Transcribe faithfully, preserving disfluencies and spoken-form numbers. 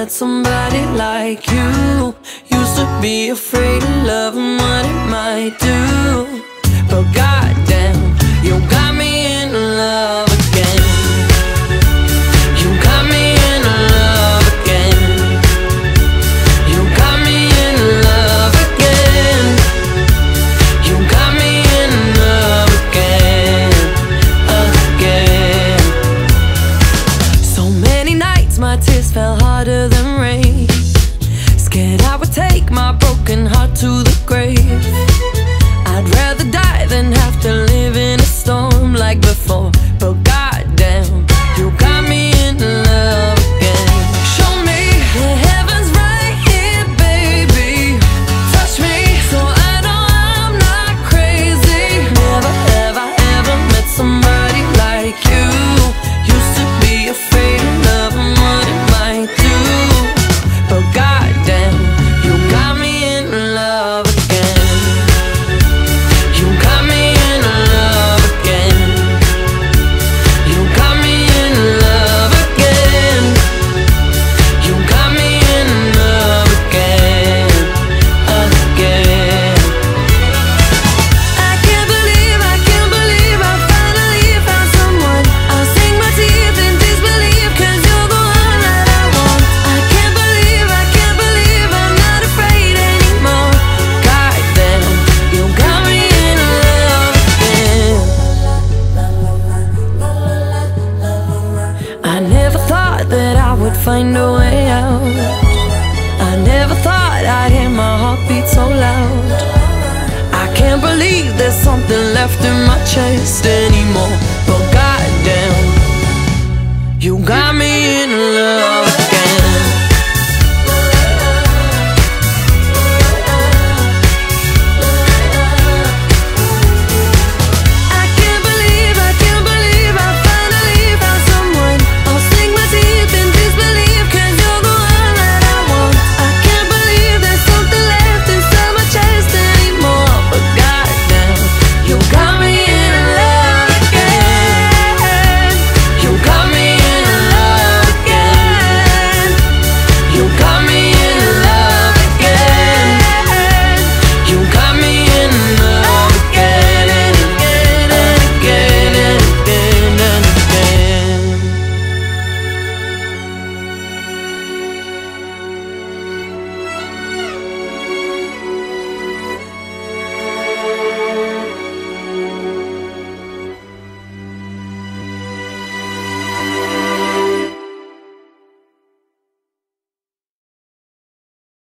met somebody like you. Used to be afraid of love and what it might do, but goddamn, you got me in love again. You got me in love again. You got me in love again. You got me in love again, again. So many nights my tears fell harder than rain. Scared I would take my broken heart to the grave. I'd rather die than have to live in a storm like before, but goddamn, you got me in love again. Show me the heavens right here, baby. Touch me so I know I'm not crazy. Never have I ever met somebody like you. Used to be afraid of love and what it might do, but goddamn, you got me in love again. You got me in love again. You got me in love again. You got me in love again, again. I can't believe, I can't believe I finally found someone. I'll sink my teeth in disbelief, cause you're the one that I want. I can't believe, I can't believe I'm not afraid anymore. Goddamn, you got me in love again. I never thought that I would find a way out. I never thought I'd hear my heartbeat so loud. I can't believe there's something left in my chest anymore, but goddamn, you got me in love.